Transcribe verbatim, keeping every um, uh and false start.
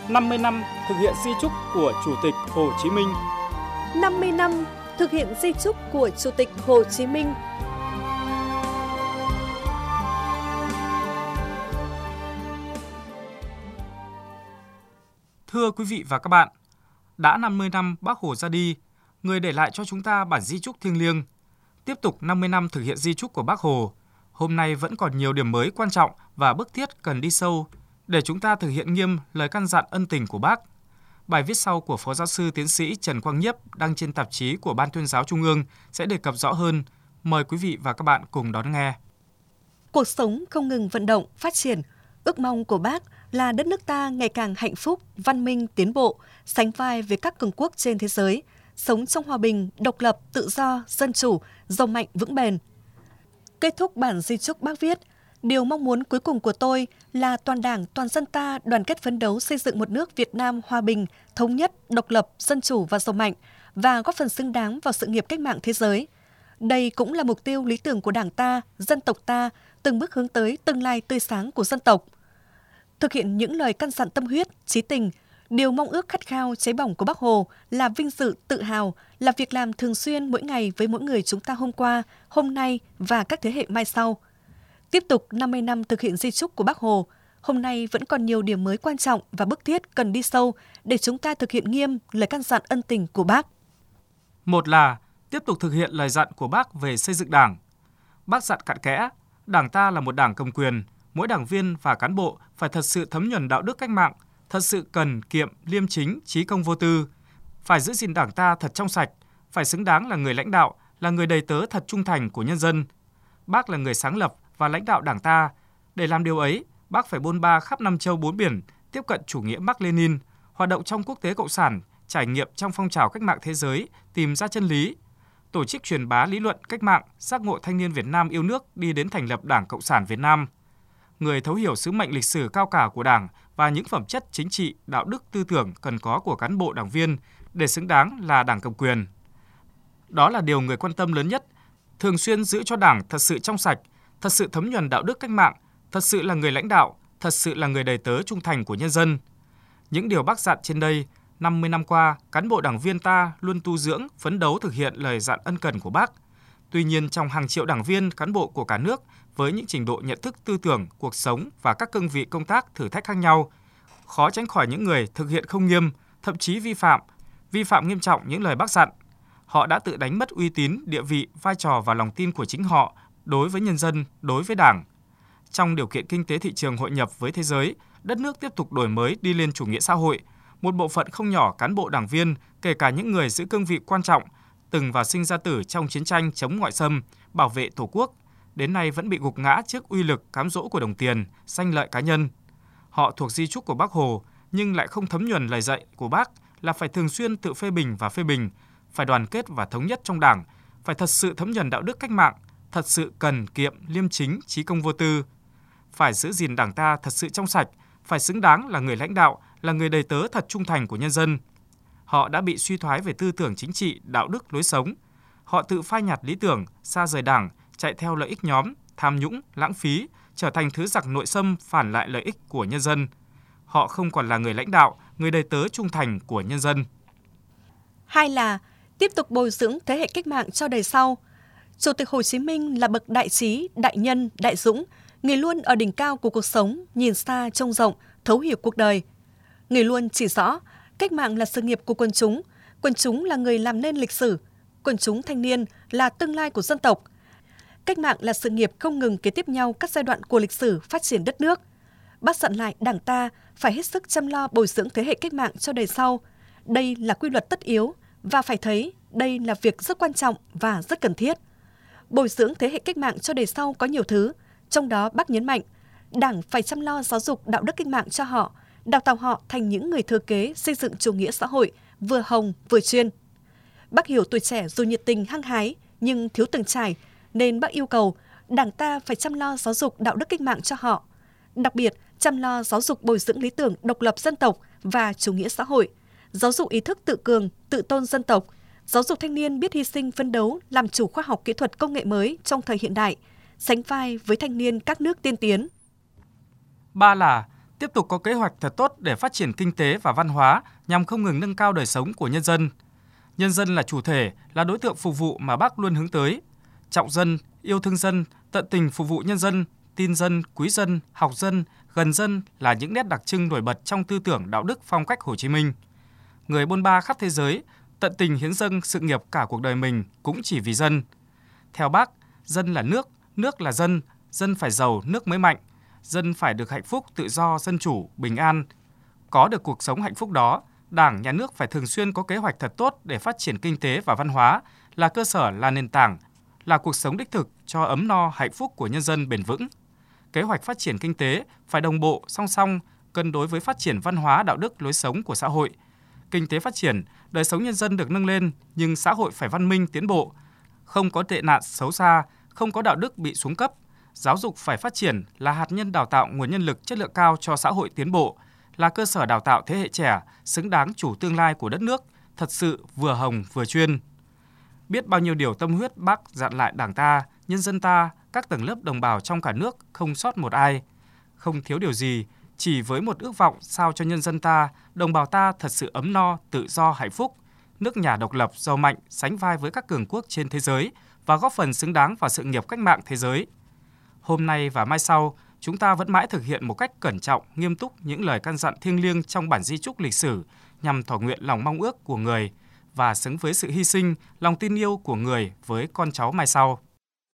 năm mươi năm thực hiện di chúc của Chủ tịch Hồ Chí Minh. năm mươi năm thực hiện di chúc của Chủ tịch Hồ Chí Minh. Thưa quý vị và các bạn, đã năm mươi năm Bác Hồ ra đi, người để lại cho chúng ta bản di chúc thiêng liêng. Tiếp tục năm mươi năm thực hiện di chúc của Bác Hồ, hôm nay vẫn còn nhiều điểm mới quan trọng và bức thiết cần đi sâu để chúng ta thực hiện nghiêm lời căn dặn ân tình của Bác. Bài viết sau của Phó Giáo sư Tiến sĩ Trần Quang Nhiếp đăng trên tạp chí của Ban Tuyên giáo Trung ương sẽ đề cập rõ hơn. Mời quý vị và các bạn cùng đón nghe. Cuộc sống không ngừng vận động, phát triển. Ước mong của Bác là đất nước ta ngày càng hạnh phúc, văn minh, tiến bộ, sánh vai với các cường quốc trên thế giới, sống trong hòa bình, độc lập, tự do, dân chủ, giàu mạnh, vững bền. Kết thúc bản di chúc Bác viết, điều mong muốn cuối cùng của tôi là toàn Đảng, toàn dân ta đoàn kết phấn đấu xây dựng một nước Việt Nam hòa bình, thống nhất, độc lập, dân chủ và giàu mạnh và góp phần xứng đáng vào sự nghiệp cách mạng thế giới. Đây cũng là mục tiêu lý tưởng của Đảng ta, dân tộc ta, từng bước hướng tới tương lai tươi sáng của dân tộc. Thực hiện những lời căn dặn tâm huyết, chí tình, điều mong ước khát khao cháy bỏng của Bác Hồ là vinh dự, tự hào, là việc làm thường xuyên mỗi ngày với mỗi người chúng ta hôm qua, hôm nay và các thế hệ mai sau. Tiếp tục năm mươi năm thực hiện di chúc của Bác Hồ, hôm nay vẫn còn nhiều điểm mới quan trọng và bức thiết cần đi sâu để chúng ta thực hiện nghiêm lời căn dặn ân tình của Bác. Một là tiếp tục thực hiện lời dặn của Bác về xây dựng Đảng. Bác dặn cặn kẽ, Đảng ta là một đảng cầm quyền, mỗi đảng viên và cán bộ phải thật sự thấm nhuần đạo đức cách mạng, thật sự cần kiệm, liêm chính, trí công vô tư, phải giữ gìn Đảng ta thật trong sạch, phải xứng đáng là người lãnh đạo, là người đầy tớ thật trung thành của nhân dân. Bác là người sáng lập và lãnh đạo Đảng ta. Để làm điều ấy, Bác phải bôn ba khắp năm châu bốn biển, tiếp cận chủ nghĩa Mác Lênin, hoạt động trong quốc tế cộng sản, trải nghiệm trong phong trào cách mạng thế giới, tìm ra chân lý, tổ chức truyền bá lý luận cách mạng, giác ngộ thanh niên Việt Nam yêu nước đi đến thành lập Đảng Cộng sản Việt Nam. Người thấu hiểu sứ mệnh lịch sử cao cả của Đảng và những phẩm chất chính trị, đạo đức, tư tưởng cần có của cán bộ đảng viên để xứng đáng là Đảng cầm quyền. Đó là điều người quan tâm lớn nhất, thường xuyên giữ cho Đảng thật sự trong sạch, thật sự thấm nhuần đạo đức cách mạng, thật sự là người lãnh đạo, thật sự là người đầy tớ trung thành của nhân dân. Những điều Bác dặn trên đây, năm mươi năm qua, cán bộ đảng viên ta luôn tu dưỡng, phấn đấu thực hiện lời dặn ân cần của Bác. Tuy nhiên, trong hàng triệu đảng viên, cán bộ của cả nước, với những trình độ nhận thức tư tưởng, cuộc sống và các cương vị công tác thử thách khác nhau, khó tránh khỏi những người thực hiện không nghiêm, thậm chí vi phạm, vi phạm nghiêm trọng những lời Bác dặn. Họ đã tự đánh mất uy tín, địa vị, vai trò và lòng tin của chính họ đối với nhân dân, đối với Đảng. Trong điều kiện kinh tế thị trường hội nhập với thế giới, đất nước tiếp tục đổi mới đi lên chủ nghĩa xã hội, một bộ phận không nhỏ cán bộ đảng viên, kể cả những người giữ cương vị quan trọng, từng vào sinh ra tử trong chiến tranh chống ngoại xâm, bảo vệ Tổ quốc, đến nay vẫn bị gục ngã trước uy lực cám dỗ của đồng tiền, sanh lợi cá nhân. Họ thuộc di chúc của Bác Hồ, nhưng lại không thấm nhuần lời dạy của Bác là phải thường xuyên tự phê bình và phê bình, phải đoàn kết và thống nhất trong Đảng, phải thật sự thấm nhuần đạo đức cách mạng, thật sự cần kiệm, liêm chính, trí công vô tư, phải giữ gìn Đảng ta thật sự trong sạch, phải xứng đáng là người lãnh đạo, là người đầy tớ thật trung thành của nhân dân. Họ đã bị suy thoái về tư tưởng chính trị, đạo đức, lối sống. Họ tự phai nhạt lý tưởng, xa rời Đảng, chạy theo lợi ích nhóm, tham nhũng, lãng phí, trở thành thứ giặc nội xâm phản lại lợi ích của nhân dân. Họ không còn là người lãnh đạo, người đầy tớ trung thành của nhân dân. Hai là tiếp tục bồi dưỡng thế hệ cách mạng cho đời sau. Chủ tịch Hồ Chí Minh là bậc đại trí, đại nhân, đại dũng, người luôn ở đỉnh cao của cuộc sống, nhìn xa trông rộng, thấu hiểu cuộc đời. Người luôn chỉ rõ, cách mạng là sự nghiệp của quần chúng, quần chúng là người làm nên lịch sử, quần chúng thanh niên là tương lai của dân tộc. Cách mạng là sự nghiệp không ngừng kế tiếp nhau các giai đoạn của lịch sử phát triển đất nước. Bác dặn lại Đảng ta phải hết sức chăm lo bồi dưỡng thế hệ cách mạng cho đời sau. Đây là quy luật tất yếu và phải thấy đây là việc rất quan trọng và rất cần thiết. Bồi dưỡng thế hệ cách mạng cho đời sau có nhiều thứ, trong đó Bác nhấn mạnh, Đảng phải chăm lo giáo dục đạo đức cách mạng cho họ, đào tạo họ thành những người thừa kế xây dựng chủ nghĩa xã hội, vừa hồng vừa chuyên. Bác hiểu tuổi trẻ dù nhiệt tình hăng hái nhưng thiếu từng trải, nên Bác yêu cầu Đảng ta phải chăm lo giáo dục đạo đức cách mạng cho họ, đặc biệt chăm lo giáo dục bồi dưỡng lý tưởng độc lập dân tộc và chủ nghĩa xã hội, giáo dục ý thức tự cường, tự tôn dân tộc, giáo dục thanh niên biết hy sinh phấn đấu làm chủ khoa học kỹ thuật công nghệ mới trong thời hiện đại, sánh vai với thanh niên các nước tiên tiến. Ba là tiếp tục có kế hoạch thật tốt để phát triển kinh tế và văn hóa nhằm không ngừng nâng cao đời sống của nhân dân. Nhân dân là chủ thể, là đối tượng phục vụ mà Bác luôn hướng tới. Trọng dân, yêu thương dân, tận tình phục vụ nhân dân, tin dân, quý dân, học dân, gần dân là những nét đặc trưng nổi bật trong tư tưởng đạo đức phong cách Hồ Chí Minh. Người bôn ba khắp thế giới, tận tình hiến dâng sự nghiệp cả cuộc đời mình cũng chỉ vì dân. Theo Bác, dân là nước, nước là dân, dân phải giàu nước mới mạnh, dân phải được hạnh phúc, tự do, dân chủ, bình an. Có được cuộc sống hạnh phúc đó, Đảng, Nhà nước phải thường xuyên có kế hoạch thật tốt để phát triển kinh tế và văn hóa, là cơ sở, là nền tảng, là cuộc sống đích thực cho ấm no hạnh phúc của nhân dân bền vững. Kế hoạch phát triển kinh tế phải đồng bộ, song song, cân đối với phát triển văn hóa, đạo đức, lối sống của xã hội. Kinh tế phát triển, đời sống nhân dân được nâng lên, nhưng xã hội phải văn minh, tiến bộ, không có tệ nạn xấu xa, không có đạo đức bị xuống cấp. Giáo dục phải phát triển, là hạt nhân đào tạo nguồn nhân lực chất lượng cao cho xã hội tiến bộ, là cơ sở đào tạo thế hệ trẻ xứng đáng chủ tương lai của đất nước, thật sự vừa hồng vừa chuyên. Biết bao nhiêu điều tâm huyết Bác dặn lại Đảng ta, nhân dân ta, các tầng lớp đồng bào trong cả nước không sót một ai, không thiếu điều gì, chỉ với một ước vọng sao cho nhân dân ta, đồng bào ta thật sự ấm no, tự do, hạnh phúc, nước nhà độc lập, giàu mạnh, sánh vai với các cường quốc trên thế giới và góp phần xứng đáng vào sự nghiệp cách mạng thế giới. Hôm nay và mai sau, chúng ta vẫn mãi thực hiện một cách cẩn trọng, nghiêm túc những lời căn dặn thiêng liêng trong bản di chúc lịch sử nhằm thỏa nguyện lòng mong ước của người và xứng với sự hy sinh, lòng tin yêu của người với con cháu mai sau.